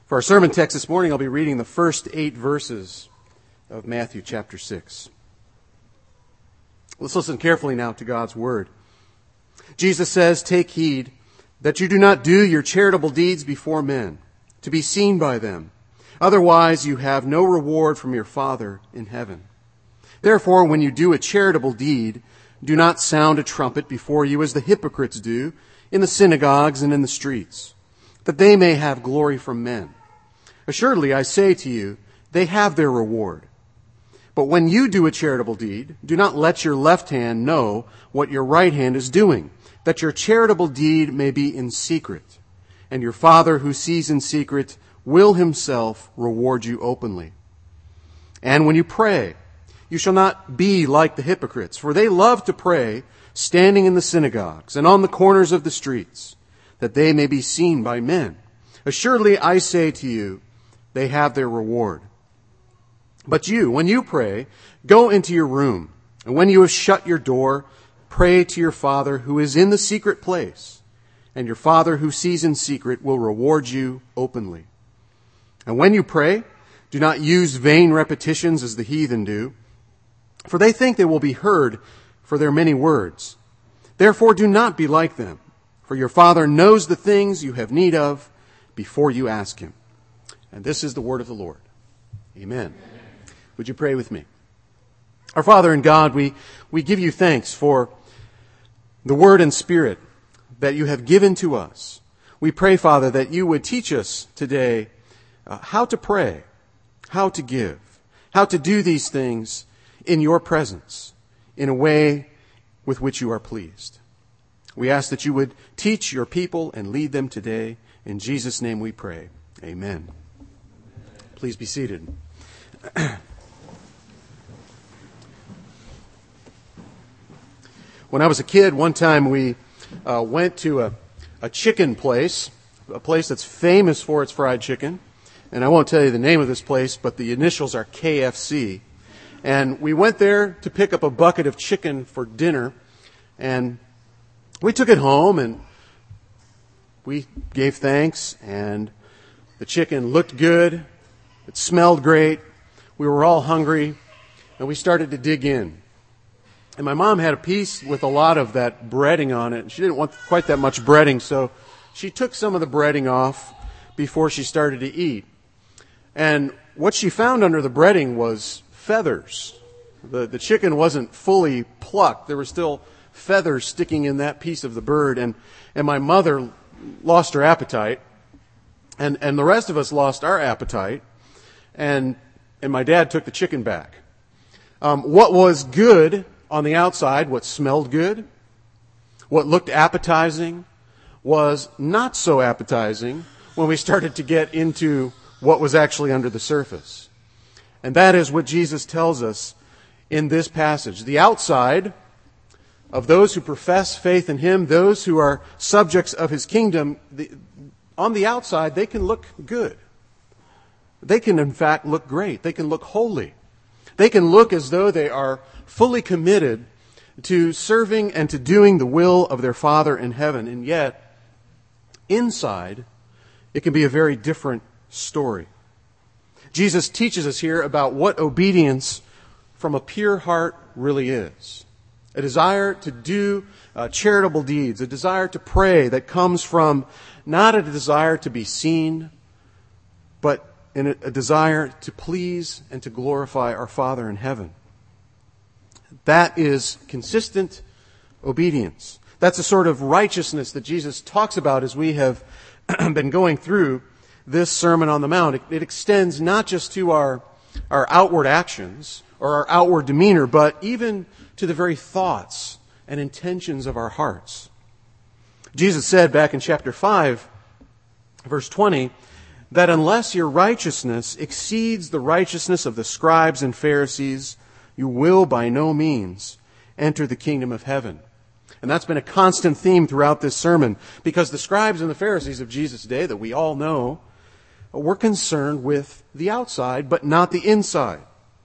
For our sermon text this morning, I'll be reading the first 8 verses of Matthew chapter 6. Let's listen carefully now to God's word. Jesus says, "Take heed that you do not do your charitable deeds before men, to be seen by them. Otherwise you have no reward from your Father in heaven. Therefore, when you do a charitable deed, do not sound a trumpet before you as the hypocrites do in the synagogues and in the streets, that they may have glory from men. Assuredly, I say to you, they have their reward. But when you do a charitable deed, do not let your left hand know what your right hand is doing, that your charitable deed may be in secret. And your Father who sees in secret will himself reward you openly. And when you pray, you shall not be like the hypocrites, for they love to pray, standing in the synagogues and on the corners of the streets, that they may be seen by men. Assuredly, I say to you, they have their reward. But you, when you pray, go into your room, and when you have shut your door, pray to your Father who is in the secret place, and your Father who sees in secret will reward you openly. And when you pray, do not use vain repetitions as the heathen do, for they think they will be heard for their many words. Therefore do not be like them, for your Father knows the things you have need of before you ask him." And this is the word of the Lord. Amen. Would you pray with me? Our Father in God, we give you thanks for the word and spirit that you have given to us. We pray, Father, that you would teach us today how to pray, how to give, how to do these things in your presence in a way with which you are pleased. We ask that you would teach your people and lead them today. In Jesus' name we pray. Amen. Please be seated. When I was a kid, one time we went to a chicken place, a place that's famous for its fried chicken. And I won't tell you the name of this place, but the initials are KFC. And we went there to pick up a bucket of chicken for dinner. And we took it home and we gave thanks. And the chicken looked good. It smelled great. We were all hungry. And we started to dig in. And my mom had a piece with a lot of that breading on it. She didn't want quite that much breading, so she took some of the breading off before she started to eat. And what she found under the breading was feathers. The chicken wasn't fully plucked. There were still feathers sticking in that piece of the bird. And my mother lost her appetite. And the rest of us lost our appetite. And my dad took the chicken back. What was good on the outside, what smelled good, what looked appetizing, was not so appetizing when we started to get into what was actually under the surface. And that is what Jesus tells us in this passage. The outside of those who profess faith in him, those who are subjects of his kingdom, on the outside, they can look good. They can, in fact, look great. They can look holy. They can look as though they are fully committed to serving and to doing the will of their Father in heaven. And yet, inside, it can be a very different story. Jesus teaches us here about what obedience from a pure heart really is. A desire to do charitable deeds, a desire to pray that comes from not a desire to be seen, but in a desire to please and to glorify our Father in heaven. That is consistent obedience. That's a sort of righteousness that Jesus talks about as we have been going through this Sermon on the Mount. It extends not just to our outward actions or our outward demeanor, but even to the very thoughts and intentions of our hearts. Jesus said back in chapter 5, verse 20, that unless your righteousness exceeds the righteousness of the scribes and Pharisees, you will by no means enter the kingdom of heaven. And that's been a constant theme throughout this sermon, because the scribes and the Pharisees of Jesus' day, that we all know, were concerned with the outside, but not the inside.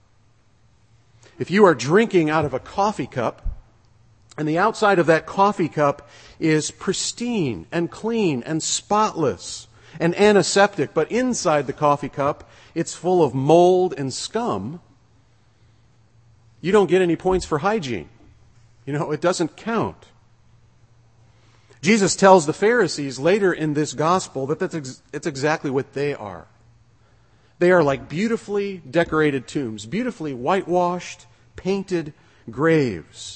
If you are drinking out of a coffee cup, and the outside of that coffee cup is pristine and clean and spotless, an antiseptic, but inside the coffee cup it's full of mold and scum, you don't get any points for hygiene. It doesn't count. Jesus tells the Pharisees later in this gospel that it's exactly what they are. They are like beautifully decorated tombs, beautifully whitewashed, painted graves.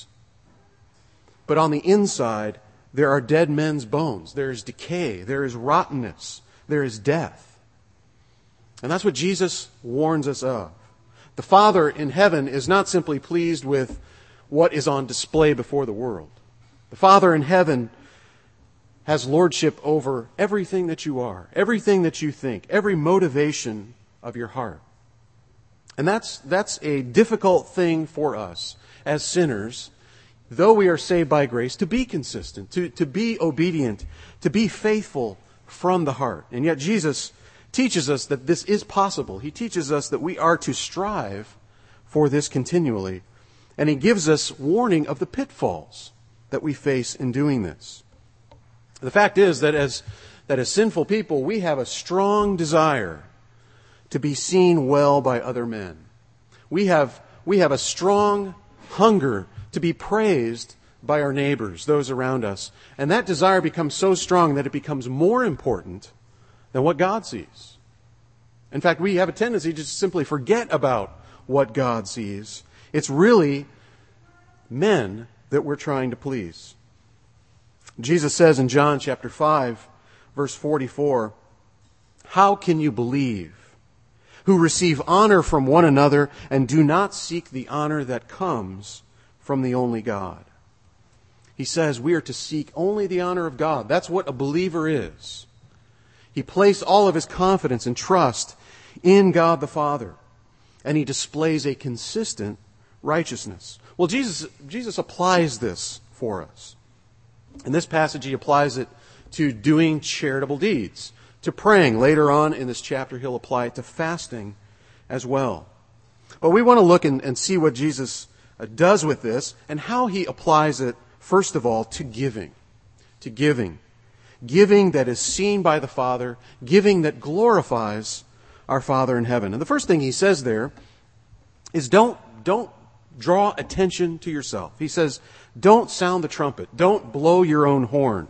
But on the inside, there are dead men's bones. There is decay. There is rottenness. There is death. And that's what Jesus warns us of. The Father in heaven is not simply pleased with what is on display before the world. The Father in heaven has lordship over everything that you are, everything that you think, every motivation of your heart. And that's a difficult thing for us as sinners, though we are saved by grace, to be consistent, to be obedient, to be faithful from the heart. And yet Jesus teaches us that this is possible. He teaches us that we are to strive for this continually. And he gives us warning of the pitfalls that we face in doing this. The fact is that as sinful people, we have a strong desire to be seen well by other men. We have a strong hunger to be praised by our neighbors, those around us. And that desire becomes so strong that it becomes more important than what God sees. In fact, we have a tendency to just simply forget about what God sees. It's really men that we're trying to please. Jesus says in John chapter 5, verse 44, "How can you believe, who receive honor from one another and do not seek the honor that comes from the only God?" He says we are to seek only the honor of God. That's what a believer is. He placed all of his confidence and trust in God the Father, and he displays a consistent righteousness. Well, Jesus applies this for us. In this passage, he applies it to doing charitable deeds, to praying. Later on in this chapter, he'll apply it to fasting as well. But we want to look and see what Jesus does with this and how he applies it, first of all, to giving. To giving. Giving that is seen by the Father, giving that glorifies our Father in heaven. And the first thing he says there is don't draw attention to yourself. He says, don't sound the trumpet. Don't blow your own horn.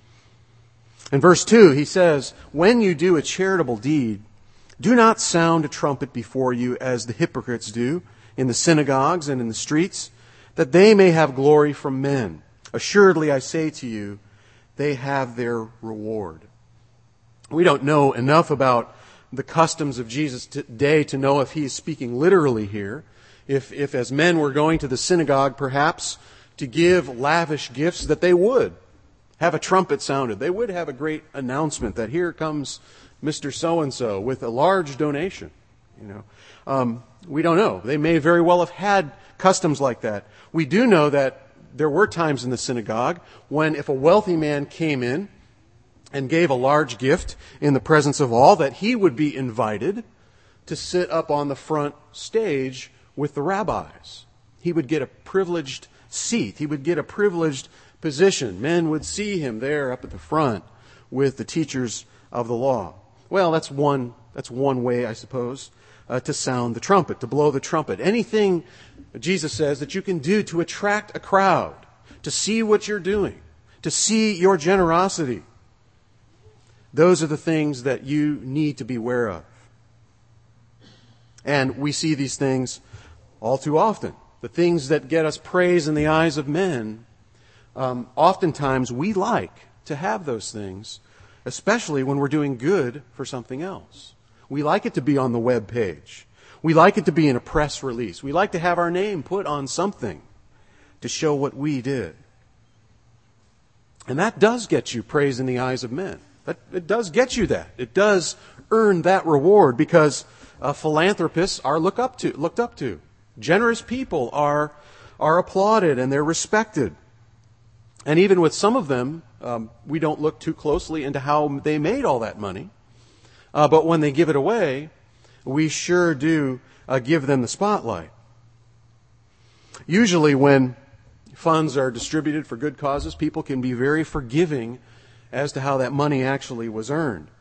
In verse 2, he says, when you do a charitable deed, do not sound a trumpet before you as the hypocrites do in the synagogues and in the streets, that they may have glory from men. Assuredly, I say to you, they have their reward. We don't know enough about the customs of Jesus today to know if he is speaking literally here. If as men were going to the synagogue, perhaps, to give lavish gifts, that they would have a trumpet sounded. They would have a great announcement that here comes Mr. So-and-so with a large donation. We don't know. They may very well have had customs like that. We do know that there were times in the synagogue when if a wealthy man came in and gave a large gift in the presence of all, that he would be invited to sit up on the front stage with the rabbis. He would get a privileged seat. He would get a privileged position. Men would see him there up at the front with the teachers of the law. Well, that's one way, I suppose, to sound the trumpet, to blow the trumpet. Anything, Jesus says, that you can do to attract a crowd, to see what you're doing, to see your generosity. Those are the things that you need to be aware of. And we see these things all too often. The things that get us praise in the eyes of men, oftentimes we like to have those things, especially when we're doing good for something else. We like it to be on the web page. We like it to be in a press release. We like to have our name put on something to show what we did. And that does get you praise in the eyes of men. It does get you that. It does earn that reward because philanthropists are looked up to. Generous people are applauded and they're respected. And even with some of them, we don't look too closely into how they made all that money. But when they give it away, we sure do give them the spotlight. Usually when funds are distributed for good causes, people can be very forgiving as to how that money actually was earned.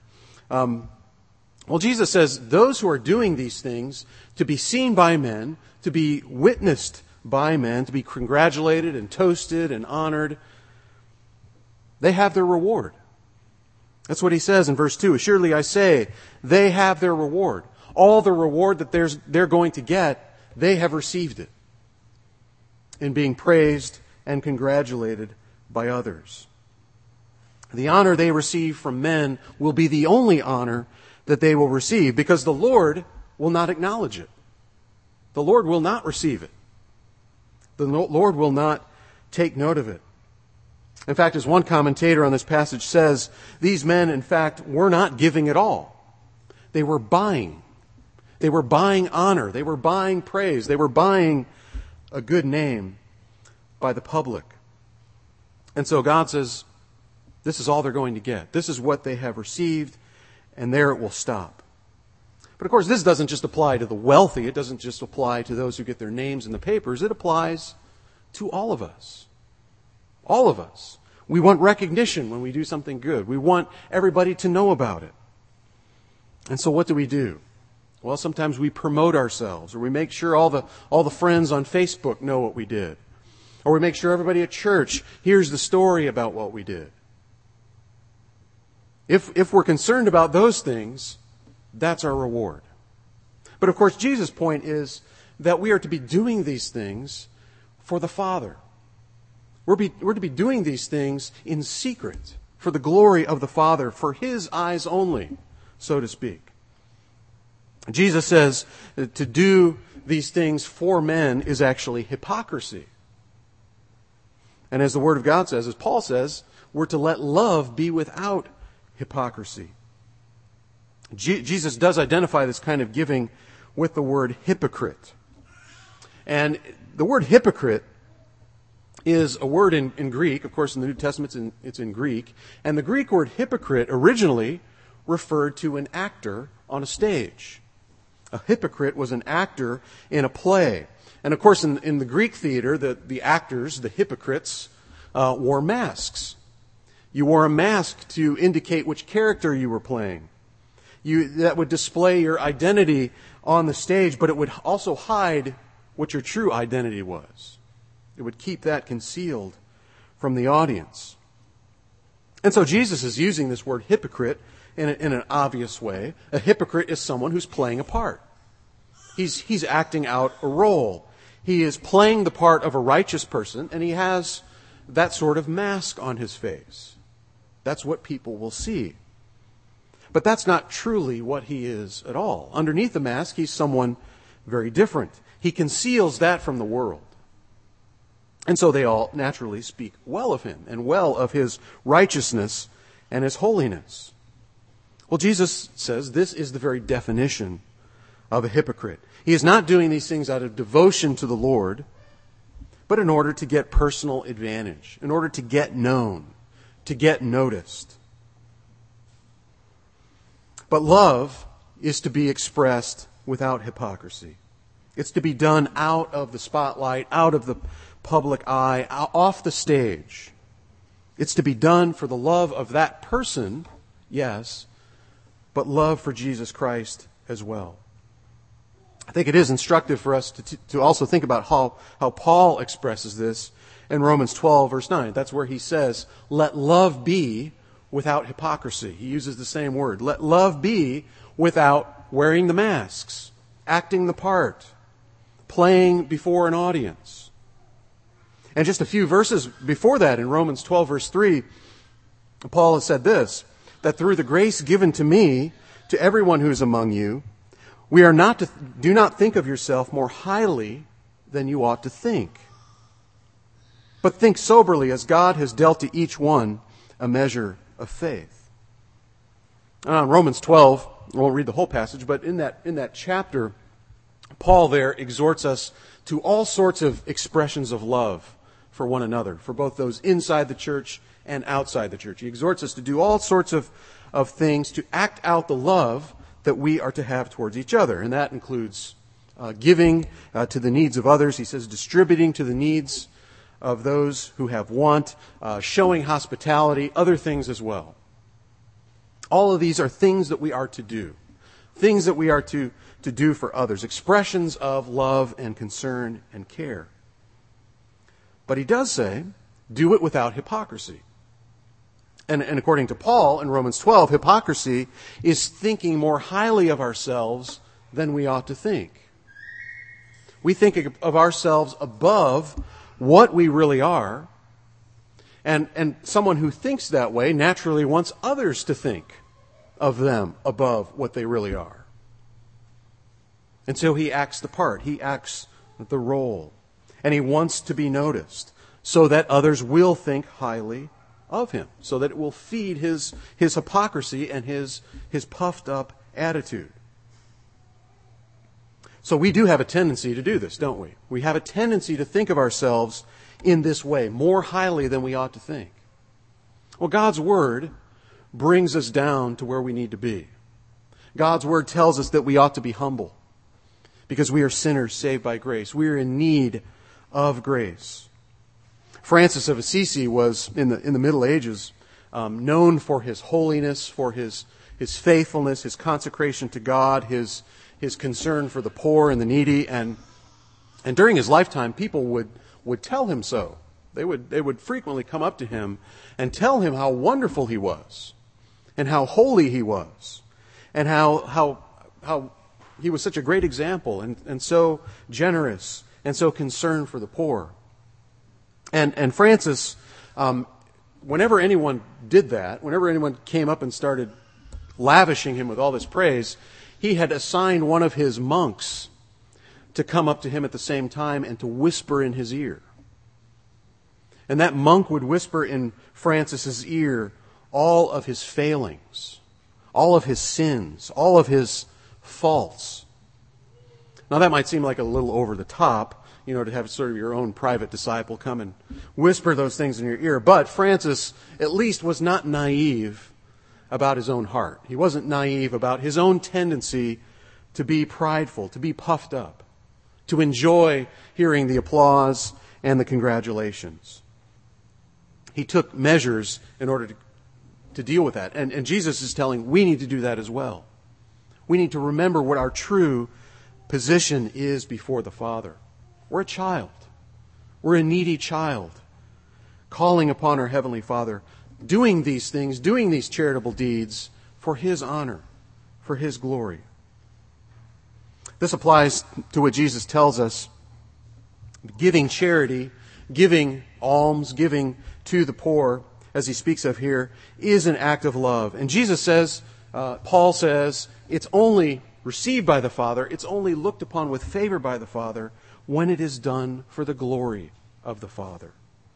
Well, Jesus says those who are doing these things to be seen by men, to be witnessed by men, to be congratulated and toasted and honored, they have their reward. That's what he says in verse 2. Assuredly I say, they have their reward. All the reward that they're going to get, they have received it in being praised and congratulated by others. The honor they receive from men will be the only honor that they will receive, because the Lord will not acknowledge it. The Lord will not receive it. The Lord will not take note of it. In fact, as one commentator on this passage says, these men, in fact, were not giving at all. They were buying. They were buying honor. They were buying praise. They were buying a good name by the public. And so God says, this is all they're going to get. This is what they have received, and there it will stop. But of course, this doesn't just apply to the wealthy. It doesn't just apply to those who get their names in the papers. It applies to all of us. All of us. We want recognition when we do something good. We want everybody to know about it. And so what do? Well, sometimes we promote ourselves, or we make sure all the friends on Facebook know what we did. Or we make sure everybody at church hears the story about what we did. If we're concerned about those things, that's our reward. But of course, Jesus' point is that we are to be doing these things for the Father. We're to be doing these things in secret for the glory of the Father, for His eyes only, so to speak. Jesus says that to do these things for men is actually hypocrisy. And as the Word of God says, as Paul says, we're to let love be without hypocrisy. Jesus does identify this kind of giving with the word hypocrite. And the word hypocrite is a word in Greek. Of course, in the New Testament, it's in Greek. And the Greek word hypocrite originally referred to an actor on a stage. A hypocrite was an actor in a play. And of course, in the Greek theater, the actors, the hypocrites, wore masks. You wore a mask to indicate which character you were playing. That would display your identity on the stage, but it would also hide what your true identity was. It would keep that concealed from the audience. And so Jesus is using this word hypocrite in an obvious way. A hypocrite is someone who's playing a part. He's acting out a role. He is playing the part of a righteous person, and he has that sort of mask on his face. That's what people will see. But that's not truly what he is at all. Underneath the mask, he's someone very different. He conceals that from the world. And so they all naturally speak well of him and well of his righteousness and his holiness. Well, Jesus says this is the very definition of a hypocrite. He is not doing these things out of devotion to the Lord, but in order to get personal advantage, in order to get known, to get noticed. But love is to be expressed without hypocrisy. It's to be done out of the spotlight, out of the public eye, off the stage. It's to be done for the love of that person, yes, but love for Jesus Christ as well. I think it is instructive for us to also think about how Paul expresses this in Romans 12, verse 9. That's where he says, let love be without hypocrisy. He uses the same word. Let love be without wearing the masks, acting the part, playing before an audience. And just a few verses before that, in Romans 12, verse 3, Paul has said this, that through the grace given to me, to everyone who is among you, do not think of yourself more highly than you ought to think. But think soberly as God has dealt to each one a measure of faith. Romans 12, I won't read the whole passage, but in that chapter, Paul there exhorts us to all sorts of expressions of love for one another, for both those inside the church and outside the church. He exhorts us to do all sorts of things to act out the love that we are to have towards each other. And that includes giving to the needs of others. He says distributing to the needs of those who have want, showing hospitality, other things as well. All of these are things that we are to do. Things that we are to do for others. Expressions of love and concern and care. But he does say, do it without hypocrisy. And according to Paul in Romans 12, hypocrisy is thinking more highly of ourselves than we ought to think. We think of ourselves above what we really are. And someone who thinks that way naturally wants others to think of them above what they really are. And so he acts the part. He acts the role. And he wants to be noticed so that others will think highly of him, so that it will feed his hypocrisy and his puffed up attitude. So we do have a tendency to do this, don't we? We have a tendency to think of ourselves in this way, more highly than we ought to think. Well, God's Word brings us down to where we need to be. God's Word tells us that we ought to be humble because we are sinners saved by grace. We are in need of grace. Francis of Assisi was, in the Middle Ages, known for his holiness, for his faithfulness, his consecration to God, his concern for the poor and the needy. And during his lifetime, people would tell him so. They would frequently come up to him and tell him how wonderful he was, and how holy he was, and how he was such a great example, and so generous, and so concerned for the poor. And Francis, whenever anyone did that, whenever anyone came up and started lavishing him with all this praise, he had assigned one of his monks to come up to him at the same time and to whisper in his ear. And that monk would whisper in Francis's ear all of his failings, all of his sins, all of his faults. Now that might seem like a little over the top, to have sort of your own private disciple come and whisper those things in your ear. But Francis, at least, was not naive about his own heart. He wasn't naive about his own tendency to be prideful, to be puffed up, to enjoy hearing the applause and the congratulations. He took measures in order to deal with that. And Jesus is telling we need to do that as well. We need to remember what our true position is before the Father. We're a child. We're a needy child, calling upon our Heavenly Father, doing these things, doing these charitable deeds for His honor, for His glory. This applies to what Jesus tells us. Giving charity, giving alms, giving to the poor, as He speaks of here, is an act of love. And Jesus says, Paul says, it's only received by the Father, it's only looked upon with favor by the Father when it is done for the glory of the Father.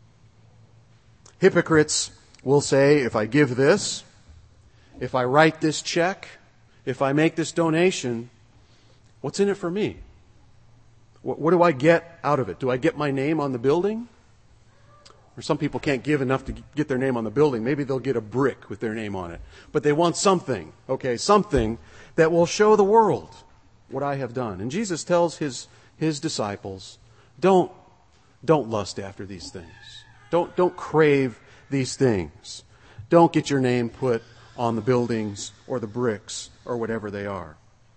Hypocrites will say, if I give this, if I write this check, if I make this donation, what's in it for me? What do I get out of it? Do I get my name on the building? Or some people can't give enough to get their name on the building. Maybe they'll get a brick with their name on it. But they want something, something that will show the world what I have done. And Jesus tells His disciples, don't lust after these things. Don't crave these things. Don't get your name put on the buildings or the bricks or whatever they are.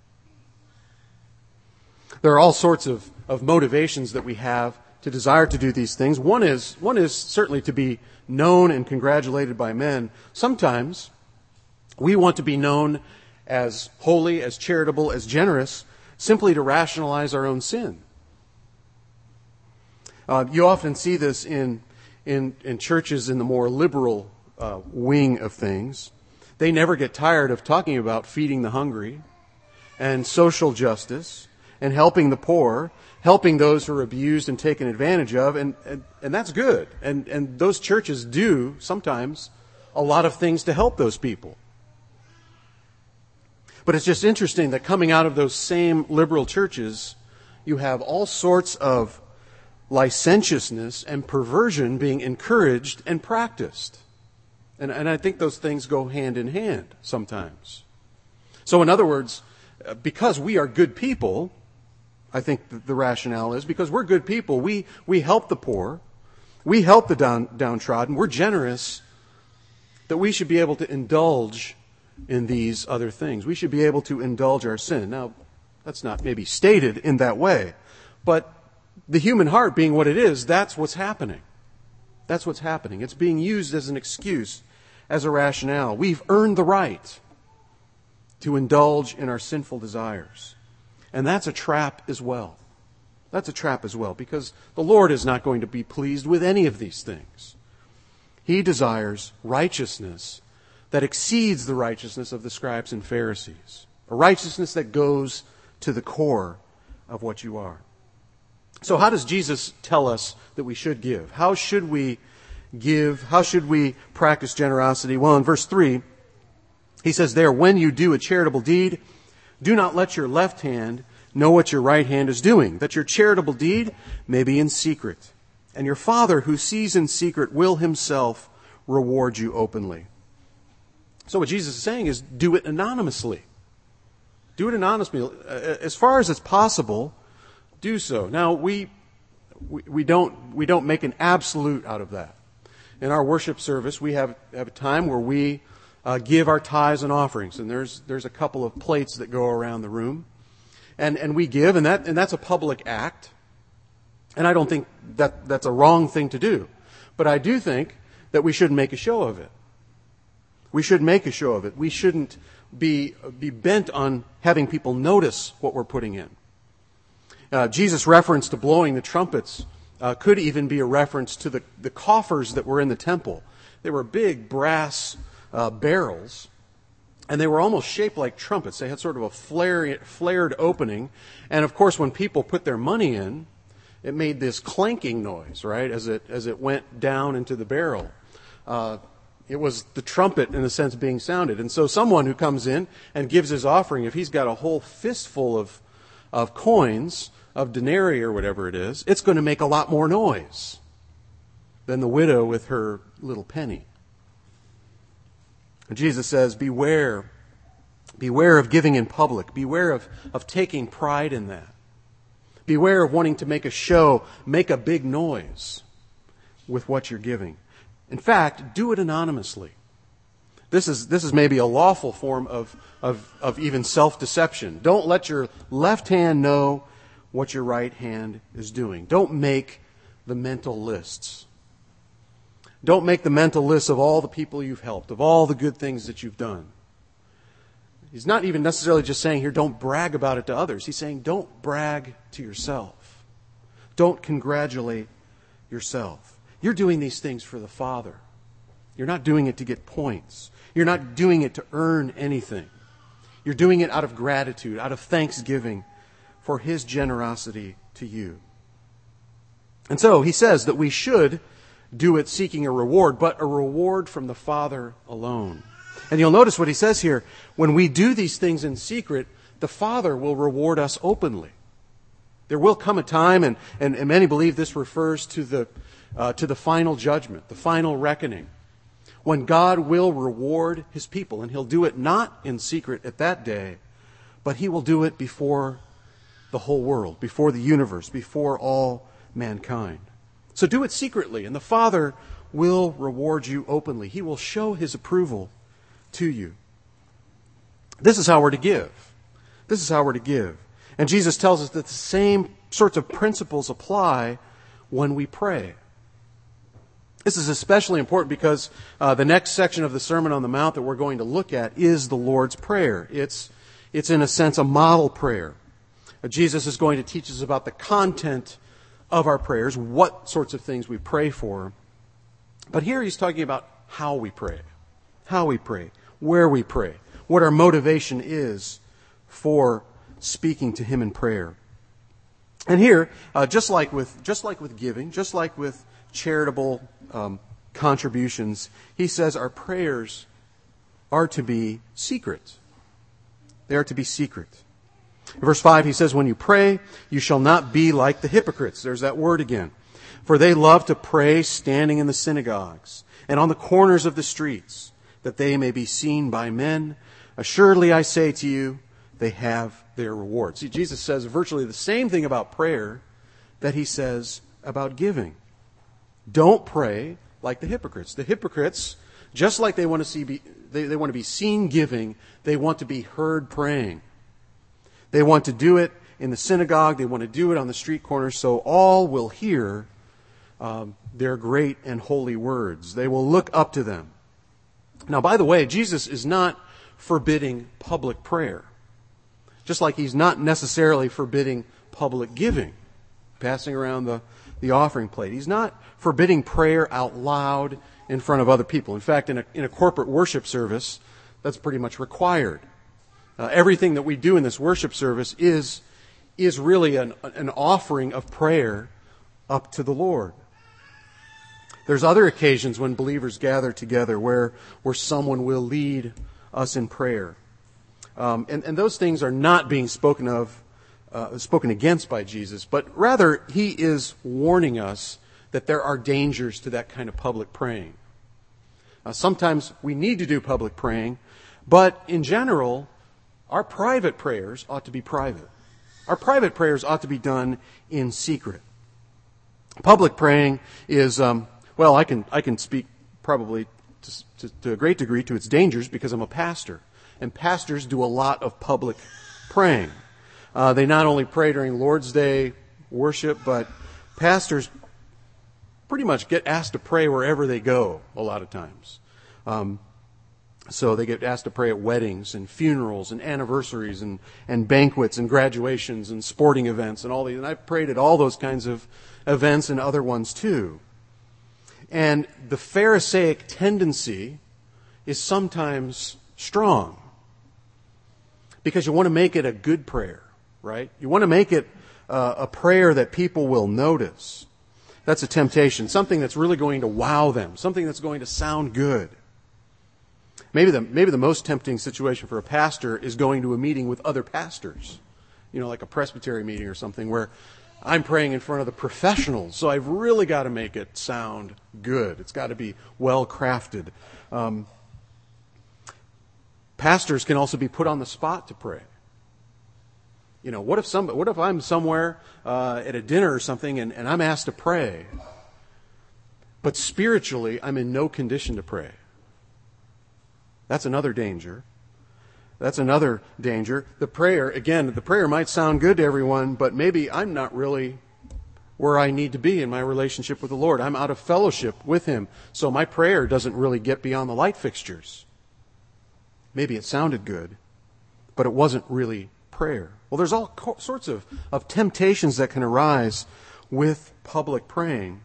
There are all sorts of motivations that we have to desire to do these things. One is certainly to be known and congratulated by men. Sometimes we want to be known as holy, as charitable, as generous, simply to rationalize our own sin. You often see this in churches in the more liberal wing of things. They never get tired of talking about feeding the hungry and social justice and helping the poor, helping those who are abused and taken advantage of, and that's good. And those churches do sometimes a lot of things to help those people. But it's just interesting that coming out of those same liberal churches, you have all sorts of licentiousness and perversion being encouraged and practiced. And I think those things go hand in hand sometimes. So in other words, because we are good people, I think the rationale is, because we're good people, we help the poor, we help the downtrodden, we're generous, that we should be able to indulge in these other things. We should be able to indulge our sin. Now, that's not maybe stated in that way, but the human heart being what it is, that's what's happening. That's what's happening. It's being used as an excuse, as a rationale. We've earned the right to indulge in our sinful desires. And that's a trap as well. That's a trap as well, because the Lord is not going to be pleased with any of these things. He desires righteousness that exceeds the righteousness of the scribes and Pharisees. A righteousness that goes to the core of what you are. So how does Jesus tell us that we should give? How should we give? How should we practice generosity? Well, in verse 3, he says there, when you do a charitable deed, do not let your left hand know what your right hand is doing, that your charitable deed may be in secret. And your Father who sees in secret will himself reward you openly. So what Jesus is saying is do it anonymously. Do it anonymously. As far as it's possible, do so. Now, we don't make an absolute out of that. In our worship service, we have a time where we give our tithes and offerings, and there's a couple of plates that go around the room, and we give, and that's a public act, and I don't think that's a wrong thing to do, but I do think that we should make a show of it. We should make a show of it. We shouldn't be bent on having people notice what we're putting in. Jesus' reference to blowing the trumpets could even be a reference to the coffers that were in the temple. They were big brass barrels, and they were almost shaped like trumpets. They had sort of a flared opening, and of course when people put their money in, it made this clanking noise, right, as it went down into the barrel. It was the trumpet, in a sense, being sounded. And so someone who comes in and gives his offering, if he's got a whole fistful of coins, of denarii or whatever it is, it's going to make a lot more noise than the widow with her little penny. And Jesus says, beware of giving in public. Beware of taking pride in that. Beware of wanting to make a show, make a big noise with what you're giving. In fact, do it anonymously. This is maybe a lawful form of even self-deception. Don't let your left hand know what your right hand is doing. Don't make the mental lists. Don't make the mental lists of all the people you've helped, of all the good things that you've done. He's not even necessarily just saying here, don't brag about it to others. He's saying, don't brag to yourself. Don't congratulate yourself. You're doing these things for the Father. You're not doing it to get points. You're not doing it to earn anything. You're doing it out of gratitude, out of thanksgiving for His generosity to you. And so he says that we should do it seeking a reward, but a reward from the Father alone. And you'll notice what he says here. When we do these things in secret, the Father will reward us openly. There will come a time, and many believe this refers to the final judgment, the final reckoning, when God will reward His people. And He'll do it not in secret at that day, but He will do it before the whole world, before the universe, before all mankind. So do it secretly, and the Father will reward you openly. He will show His approval to you. This is how we're to give. This is how we're to give. And Jesus tells us that the same sorts of principles apply when we pray. This is especially important because the next section of the Sermon on the Mount that we're going to look at is the Lord's Prayer. It's in a sense a model prayer. Jesus is going to teach us about the content of our prayers, what sorts of things we pray for. But here he's talking about how we pray, where we pray, what our motivation is for speaking to Him in prayer. And here, just like with giving, just like with charitable contributions, he says our prayers are to be secret. They are to be secret. In verse 5, he says, when you pray, you shall not be like the hypocrites. There's that word again. For they love to pray standing in the synagogues and on the corners of the streets, that they may be seen by men. Assuredly, I say to you, they have their reward. See, Jesus says virtually the same thing about prayer that He says about giving. Don't pray like the hypocrites. The hypocrites, just like they want to They want to be seen giving. They want to be heard praying. They want to do it in the synagogue. They want to do it on the street corners so all will hear their great and holy words. They will look up to them. Now, by the way, Jesus is not forbidding public prayer. Just like he's not necessarily forbidding public giving, passing around the offering plate. He's not forbidding prayer out loud in front of other people. In fact, in a corporate worship service, that's pretty much required. Everything that we do in this worship service is really an offering of prayer up to the Lord. There's other occasions when believers gather together where someone will lead us in prayer. And those things are not being spoken against by Jesus, but rather he is warning us that there are dangers to that kind of public praying. Sometimes we need to do public praying, but in general, our private prayers ought to be private. Our private prayers ought to be done in secret. Public praying is, I can speak probably to a great degree to its dangers because I'm a pastor. And pastors do a lot of public praying. They not only pray during Lord's Day worship, but pastors pretty much get asked to pray wherever they go a lot of times. So they get asked to pray at weddings and funerals and anniversaries and banquets and graduations and sporting events and all these. And I've prayed at all those kinds of events and other ones too. And the Pharisaic tendency is sometimes strong because you want to make it a good prayer, right? You want to make it a prayer that people will notice. That's a temptation, something that's really going to wow them, something that's going to sound good. Maybe the most tempting situation for a pastor is going to a meeting with other pastors, like a presbytery meeting or something where I'm praying in front of the professionals, so I've really got to make it sound good. It's got to be well crafted. Pastors can also be put on the spot to pray. What if I'm somewhere at a dinner or something and I'm asked to pray, but spiritually I'm in no condition to pray? That's another danger. The prayer might sound good to everyone, but maybe I'm not really where I need to be in my relationship with the Lord. I'm out of fellowship with Him, so my prayer doesn't really get beyond the light fixtures. Maybe it sounded good, but it wasn't really prayer. Well, there's all sorts of temptations that can arise with public praying.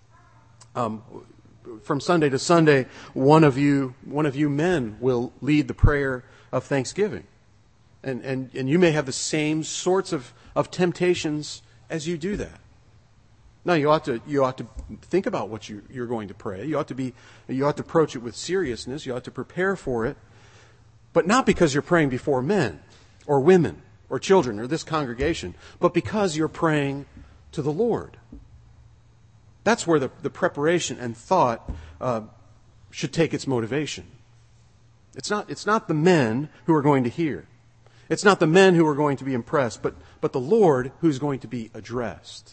From Sunday to Sunday, one of you men will lead the prayer of thanksgiving. And you may have the same sorts of temptations as you do that. Now, you ought to think about what you're going to pray. You ought to approach it with seriousness. You ought to prepare for it. But not because you're praying before men or women or children or this congregation, but because you're praying to the Lord. That's where the preparation and thought should take its motivation. It's not the men who are going to hear. It's not the men who are going to be impressed, but the Lord who's going to be addressed.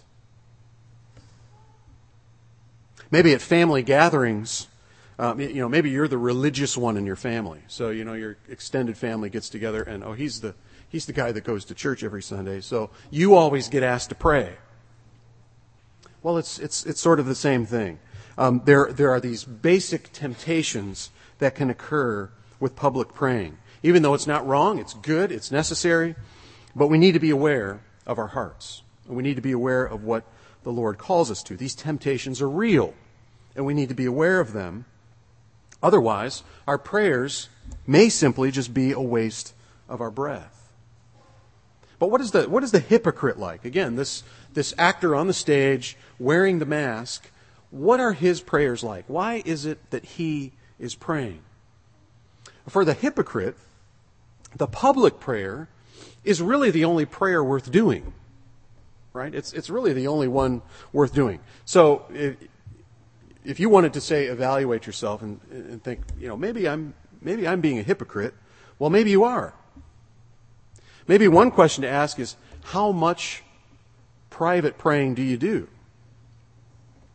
Maybe at family gatherings, maybe you're the religious one in your family. So, your extended family gets together and, he's the guy that goes to church every Sunday. So you always get asked to pray. Well, it's sort of the same thing. There are these basic temptations that can occur with public praying. Even though it's not wrong, it's good, it's necessary, but we need to be aware of our hearts. And we need to be aware of what the Lord calls us to. These temptations are real, and we need to be aware of them. Otherwise, our prayers may simply just be a waste of our breath. But what is the hypocrite like? Again, this actor on the stage wearing the mask, what are his prayers like? Why is it that he is praying? For the hypocrite, the public prayer is really the only prayer worth doing. Right? It's really the only one worth doing. So if you wanted to say evaluate yourself and think, maybe I'm being a hypocrite, well, maybe you are. Maybe one question to ask is, how much private praying do you do?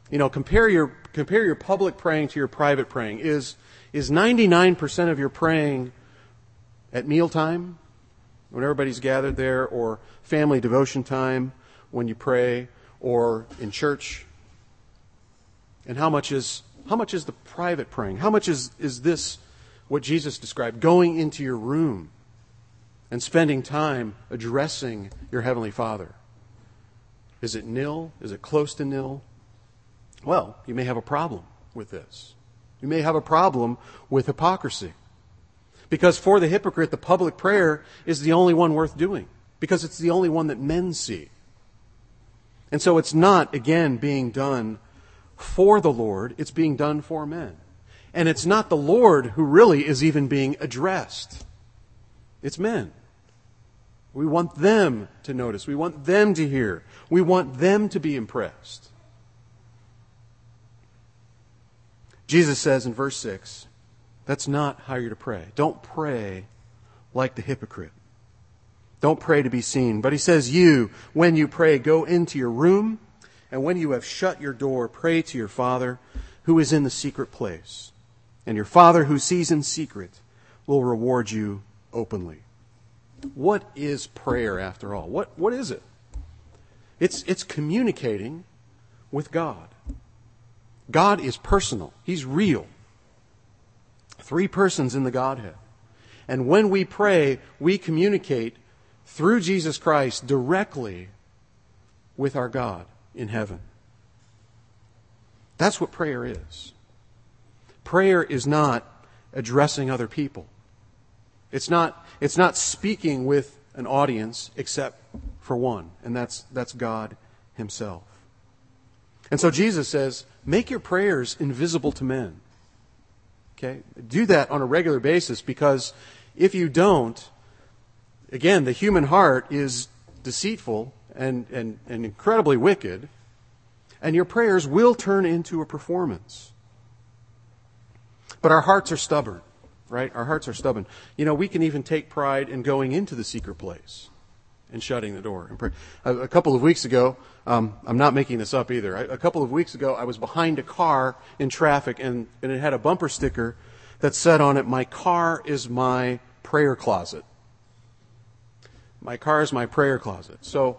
Compare your public praying to your private praying. Is 99% of your praying at mealtime, when everybody's gathered there, or family devotion time when you pray, or in church? And how much is the private praying? How much is this what Jesus described, going into your room and spending time addressing your Heavenly Father? Is it nil? Is it close to nil? Well, you may have a problem with this. You may have a problem with hypocrisy. Because for the hypocrite, the public prayer is the only one worth doing. Because it's the only one that men see. And so it's not, again, being done for the Lord. It's being done for men. And it's not the Lord who really is even being addressed. It's men. We want them to notice. We want them to hear. We want them to be impressed. Jesus says in verse 6, that's not how you're to pray. Don't pray like the hypocrite. Don't pray to be seen. But he says, when you pray, go into your room, and when you have shut your door, pray to your Father who is in the secret place. And your Father who sees in secret will reward you openly. What is prayer, after all? What is it? It's communicating with God. God is personal. He's real. 3 persons in the Godhead. And when we pray, we communicate through Jesus Christ directly with our God in heaven. That's what prayer is. Prayer is not addressing other people. It's not speaking with an audience except for one, and that's God Himself. And so Jesus says, make your prayers invisible to men. Okay? Do that on a regular basis, because if you don't, again, the human heart is deceitful and incredibly wicked, and your prayers will turn into a performance. But our hearts are stubborn, right? Our hearts are stubborn. We can even take pride in going into the secret place and shutting the door and pray. A couple of weeks ago, I'm not making this up either. A couple of weeks ago, I was behind a car in traffic, and it had a bumper sticker that said on it, "My car is my prayer closet." My car is my prayer closet. So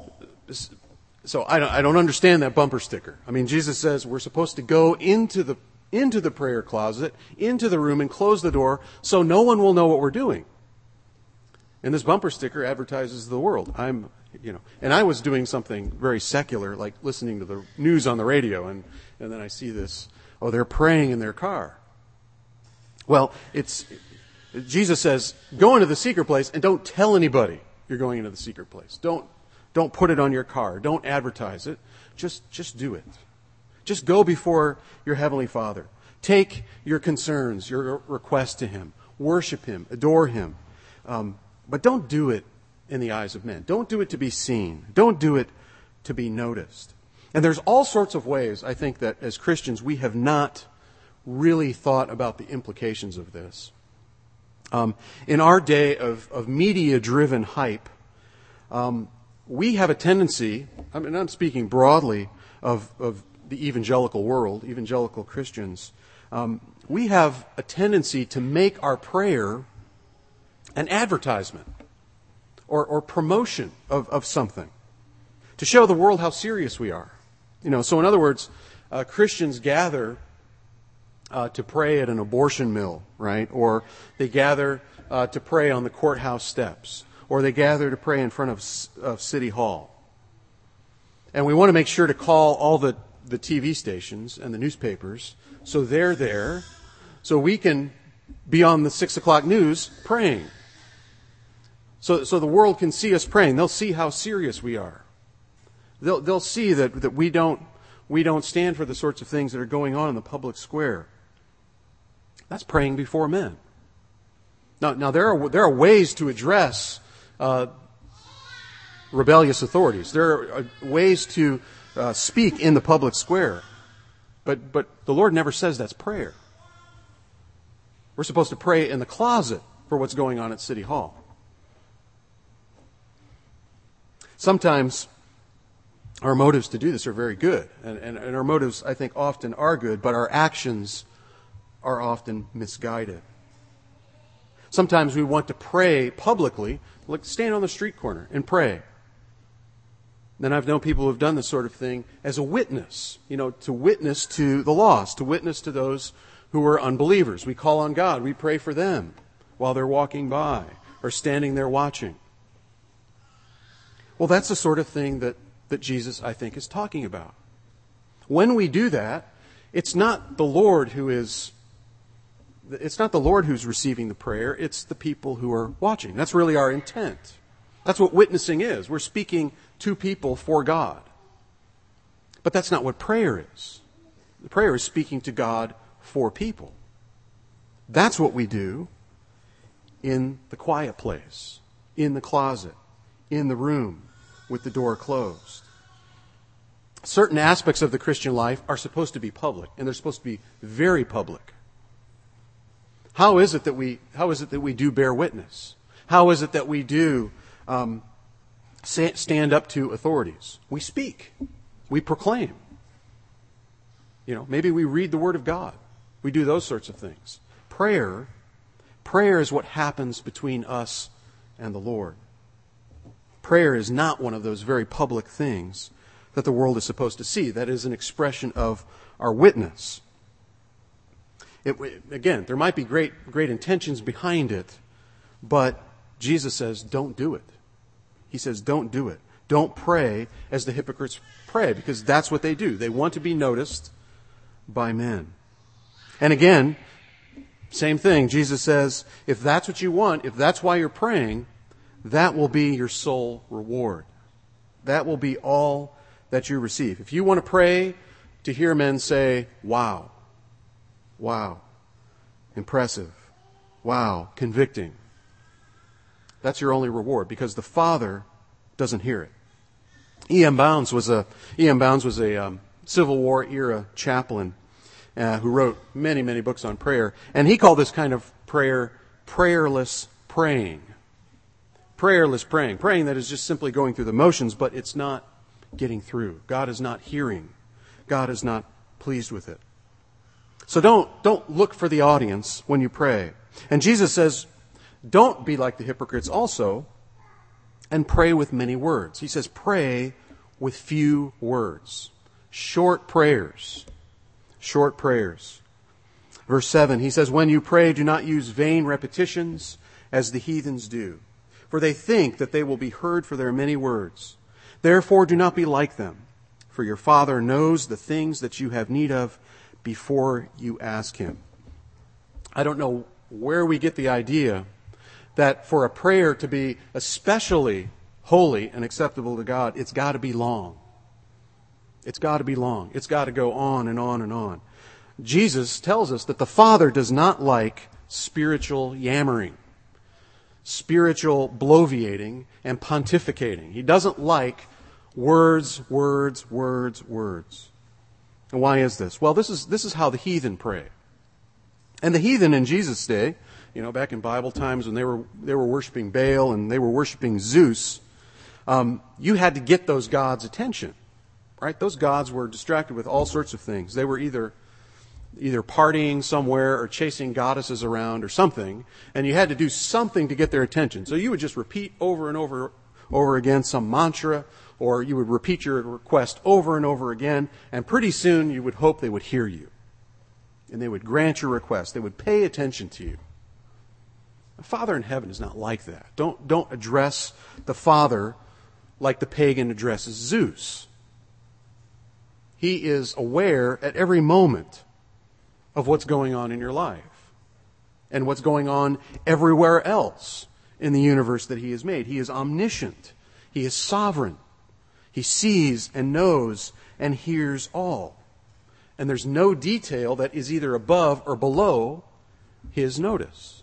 I don't understand that bumper sticker. I mean, Jesus says we're supposed to go into the prayer closet, into the room, and close the door so no one will know what we're doing. And this bumper sticker advertises the world. And I was doing something very secular, like listening to the news on the radio, and then I see this, they're praying in their car. Well, Jesus says, go into the secret place and don't tell anybody you're going into the secret place. Don't put it on your car. Don't advertise it. Just do it. Just go before your Heavenly Father. Take your concerns, your requests to Him. Worship Him. Adore Him. But don't do it in the eyes of men. Don't do it to be seen. Don't do it to be noticed. And there's all sorts of ways, I think, that as Christians we have not really thought about the implications of this. In our day of media-driven hype, we have a tendency, I'm speaking broadly of the evangelical world, evangelical Christians, we have a tendency to make our prayer an advertisement or promotion of something, to show the world how serious we are. So in other words, Christians gather to pray at an abortion mill, right? Or they gather to pray on the courthouse steps, or they gather to pray in front of City Hall. And we want to make sure to call all the TV stations and the newspapers so they're there, so we can be on the 6 o'clock news praying. So the world can see us praying. They'll see how serious we are. They'll see that we don't stand for the sorts of things that are going on in the public square. That's praying before men. Now there are ways to address rebellious authorities. There are ways to speak in the public square. But the Lord never says that's prayer. We're supposed to pray in the closet for what's going on at City Hall. Sometimes our motives to do this are very good. And our motives, I think, often are good, but our actions are often misguided. Sometimes we want to pray publicly, like stand on the street corner and pray. Then I've known people who have done this sort of thing as a witness, to witness to the lost, to witness to those who are unbelievers. We call on God. We pray for them while they're walking by or standing there watching. Well, that's the sort of thing that Jesus, I think, is talking about. When we do that, it's not the Lord who's receiving the prayer, it's the people who are watching. That's really our intent. That's what witnessing is. We're speaking to people for God. But that's not what prayer is. The prayer is speaking to God for people. That's what we do in the quiet place, in the closet, in the room, with the door closed. Certain aspects of the Christian life are supposed to be public, and they're supposed to be very public. How is it that we do bear witness? How is it that we do stand up to authorities? We speak. We proclaim. Maybe we read the Word of God. We do those sorts of things. Prayer is what happens between us and the Lord. Prayer is not one of those very public things that the world is supposed to see. That is an expression of our witness. Again, there might be great intentions behind it, but Jesus says, don't do it. He says, don't do it. Don't pray as the hypocrites pray, because that's what they do. They want to be noticed by men. And again, same thing. Jesus says, if that's what you want, if that's why you're praying, that will be your sole reward. That will be all that you receive. If you want to pray to hear men say, wow, wow, impressive, wow, convicting, that's your only reward, because the Father doesn't hear it. E.M. Bounds was a Civil War era chaplain who wrote many, many books on prayer, and he called this kind of prayer prayerless praying. Prayerless praying. Praying that is just simply going through the motions, but it's not getting through. God is not hearing. God is not pleased with it. So don't look for the audience when you pray. And Jesus says, don't be like the hypocrites also and pray with many words. He says, pray with few words. Short prayers. Short prayers. Verse 7, he says, when you pray, do not use vain repetitions as the heathens do, for they think that they will be heard for their many words. Therefore, do not be like them, for your Father knows the things that you have need of before you ask Him. I don't know where we get the idea that for a prayer to be especially holy and acceptable to God, it's got to be long. It's got to be long. It's got to go on and on and on. Jesus tells us that the Father does not like spiritual yammering, spiritual bloviating, and pontificating. He doesn't like words, words, words, words. And why is this? Well, this is how the heathen pray. And the heathen in Jesus' day, back in Bible times when they were worshiping Baal and they were worshiping Zeus, you had to get those gods' attention. Right? Those gods were distracted with all sorts of things. They were either partying somewhere or chasing goddesses around or something, and you had to do something to get their attention. So you would just repeat over and over again some mantra, or you would repeat your request over and over again, and pretty soon you would hope they would hear you. And they would grant your request. They would pay attention to you. The Father in heaven is not like that. Don't address the Father like the pagan addresses Zeus. He is aware at every moment of what's going on in your life and what's going on everywhere else in the universe that He has made. He is omniscient. He is sovereign. He sees and knows and hears all. And there's no detail that is either above or below His notice.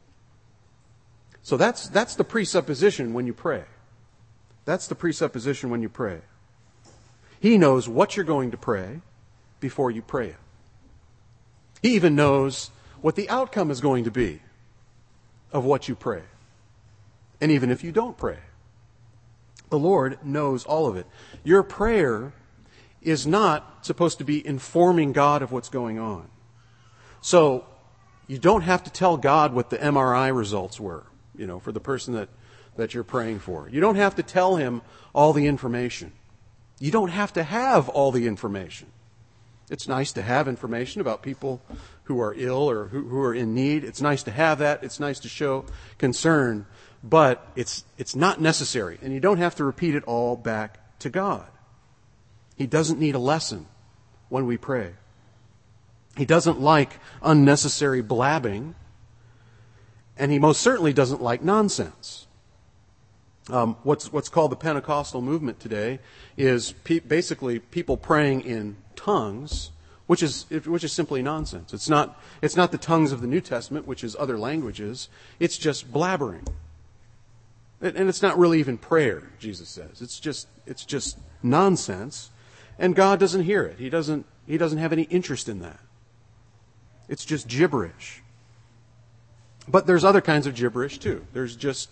So that's the presupposition when you pray. That's the presupposition when you pray. He knows what you're going to pray before you pray it. He even knows what the outcome is going to be of what you pray. And even if you don't pray. The Lord knows all of it. Your prayer is not supposed to be informing God of what's going on. So you don't have to tell God what the MRI results were, for the person that you're praying for. You don't have to tell him all the information. You don't have to have all the information. It's nice to have information about people who are ill or who are in need. It's nice to have that. It's nice to show concern. But it's not necessary. And you don't have to repeat it all back to God. He doesn't need a lesson when we pray. He doesn't like unnecessary blabbing. And he most certainly doesn't like nonsense. What's called the Pentecostal movement today is basically people praying in tongues, which is simply nonsense. It's not the tongues of the New Testament, which is other languages. It's just blabbering, and it's not really even prayer. Jesus says it's just nonsense, and God doesn't hear it. He doesn't have any interest in that. It's just gibberish. But there's other kinds of gibberish too. There's just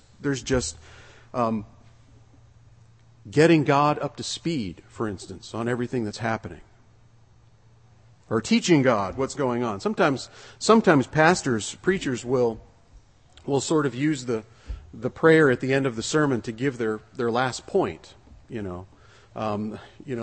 getting God up to speed, for instance, on everything that's happening. Or teaching God what's going on. Sometimes pastors, preachers will sort of use the prayer at the end of the sermon to give their last point. As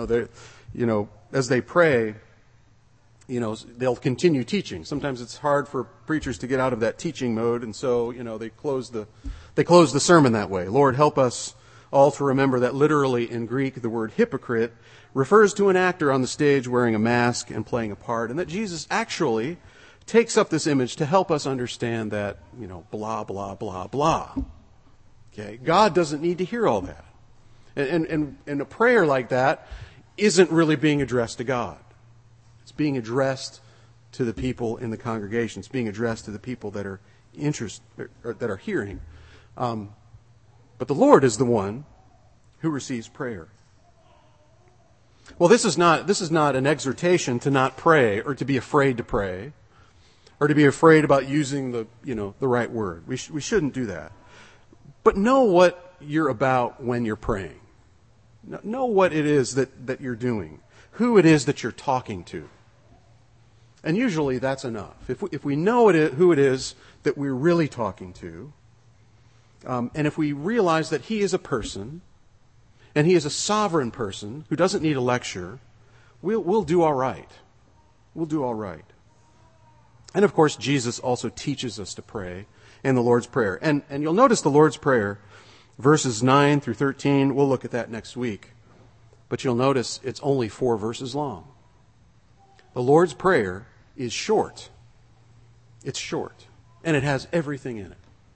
they pray, they'll continue teaching. Sometimes it's hard for preachers to get out of that teaching mode, and so they close the sermon that way. Lord, help us all to remember that literally in Greek the word hypocrite refers to an actor on the stage wearing a mask and playing a part, and that Jesus actually takes up this image to help us understand that, blah, blah, blah, blah. Okay? God doesn't need to hear all that. And a prayer like that isn't really being addressed to God. It's being addressed to the people in the congregation. It's being addressed to the people that are that are hearing. But the Lord is the one who receives prayer. Well, this is not an exhortation to not pray or to be afraid to pray or to be afraid about using the right word. We shouldn't do that. But know what you're about when you're praying. Know what it is that you're doing, who it is that you're talking to. And usually that's enough. If we know who it is that we're really talking to, and if we realize that He is a person, and He is a sovereign person who doesn't need a lecture, we'll do all right. We'll do all right. And of course, Jesus also teaches us to pray in the Lord's Prayer. And you'll notice the Lord's Prayer, verses 9 through 13, we'll look at that next week. But you'll notice it's only 4 verses long. The Lord's Prayer is short. It's short. And it has everything in it.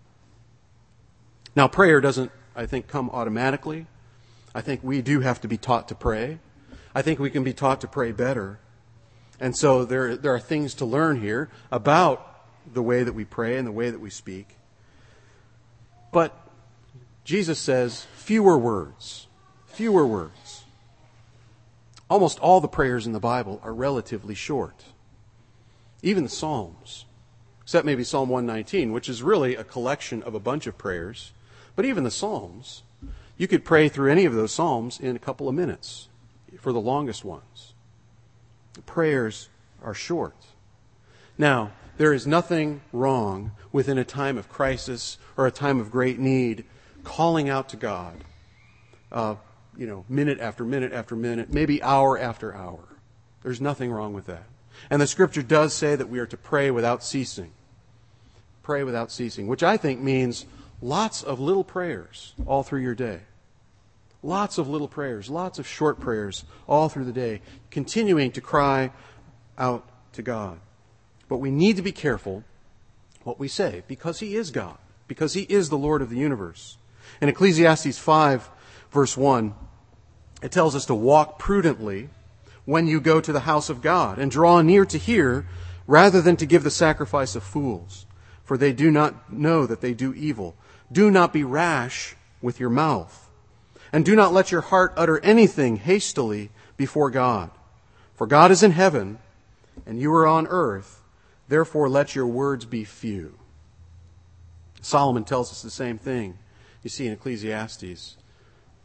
Now, prayer doesn't, I think, come automatically. I think we do have to be taught to pray. I think we can be taught to pray better. And so there are things to learn here about the way that we pray and the way that we speak. But Jesus says, fewer words. Fewer words. Almost all the prayers in the Bible are relatively short. Even the Psalms. Except maybe Psalm 119, which is really a collection of a bunch of prayers. But even the Psalms, you could pray through any of those Psalms in a couple of minutes for the longest ones. The prayers are short. Now, there is nothing wrong within a time of crisis or a time of great need calling out to God, minute after minute after minute, maybe hour after hour. There's nothing wrong with that. And the Scripture does say that we are to pray without ceasing. Pray without ceasing, which I think means lots of little prayers all through your day. Lots of little prayers, lots of short prayers all through the day, continuing to cry out to God. But we need to be careful what we say, because He is God, because He is the Lord of the universe. In Ecclesiastes 5, verse 1, it tells us to walk prudently when you go to the house of God, and draw near to hear, rather than to give the sacrifice of fools, for they do not know that they do evil. Do not be rash with your mouth, and do not let your heart utter anything hastily before God. For God is in heaven, and you are on earth, therefore let your words be few. Solomon tells us the same thing. You see in Ecclesiastes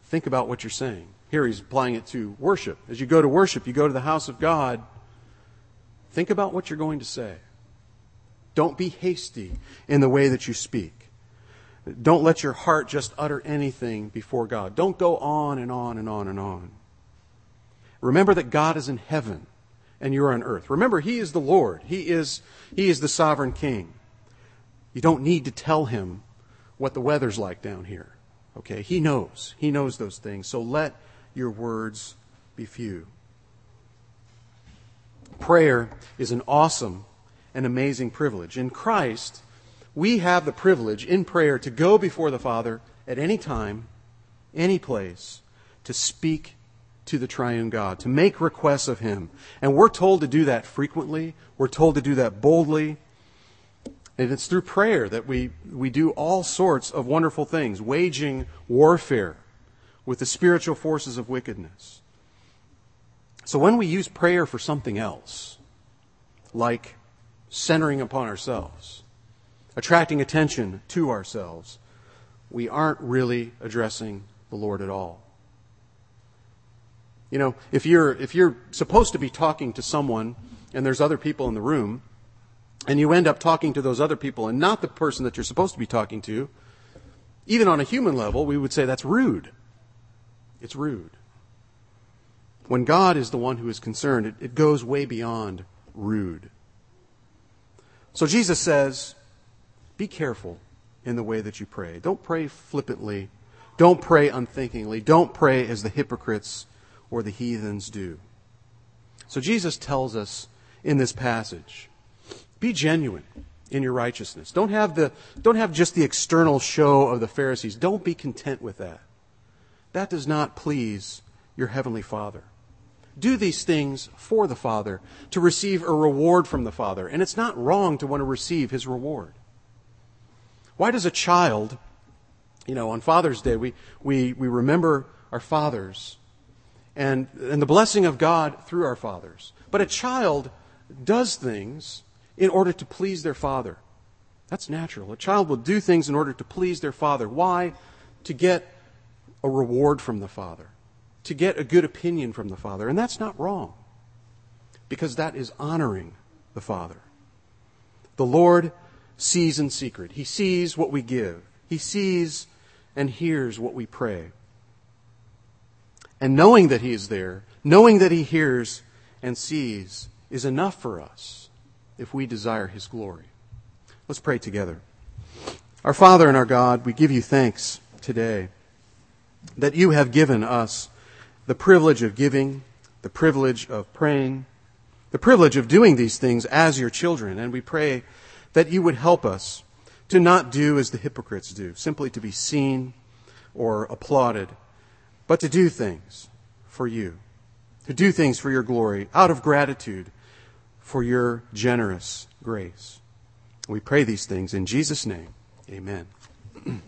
think about what you're saying. Here he's applying it to worship. As you go to worship, you go to the house of God, think about what you're going to say. Don't be hasty in the way that you speak. Don't let your heart just utter anything before God. Don't go on and on and on and on. Remember that God is in heaven and you're on earth. Remember, He is the Lord. He is the sovereign King. You don't need to tell Him what the weather's like down here. Okay? He knows. He knows those things. So let your words be few. Prayer is an awesome and amazing privilege. In Christ, we have the privilege in prayer to go before the Father at any time, any place, to speak to the triune God, to make requests of Him. And we're told to do that frequently. We're told to do that boldly. And it's through prayer that we do all sorts of wonderful things, waging warfare with the spiritual forces of wickedness. So when we use prayer for something else, like centering upon ourselves, attracting attention to ourselves, we aren't really addressing the Lord at all. You know, if you're supposed to be talking to someone and there's other people in the room, and you end up talking to those other people and not the person that you're supposed to be talking to, even on a human level, we would say that's rude. It's rude. When God is the one who is concerned, it goes way beyond rude. So Jesus says, be careful in the way that you pray. Don't pray flippantly. Don't pray unthinkingly. Don't pray as the hypocrites or the heathens do. So Jesus tells us in this passage, be genuine in your righteousness. Don't have just the external show of the Pharisees. Don't be content with that. That does not please your heavenly Father. Do these things for the Father to receive a reward from the Father. And it's not wrong to want to receive His reward. Why does a child, on Father's Day, we remember our fathers and the blessing of God through our fathers. But a child does things in order to please their father. That's natural. A child will do things in order to please their father. Why? To get a reward from the Father. To get a good opinion from the Father. And that's not wrong. Because that is honoring the Father. The Lord sees in secret. He sees what we give. He sees and hears what we pray. And knowing that He is there, knowing that He hears and sees, is enough for us if we desire His glory. Let's pray together. Our Father and our God, we give You thanks today that You have given us the privilege of giving, the privilege of praying, the privilege of doing these things as Your children. And we pray that You would help us to not do as the hypocrites do, simply to be seen or applauded, but to do things for You, to do things for Your glory, out of gratitude for Your generous grace. We pray these things in Jesus' name. Amen.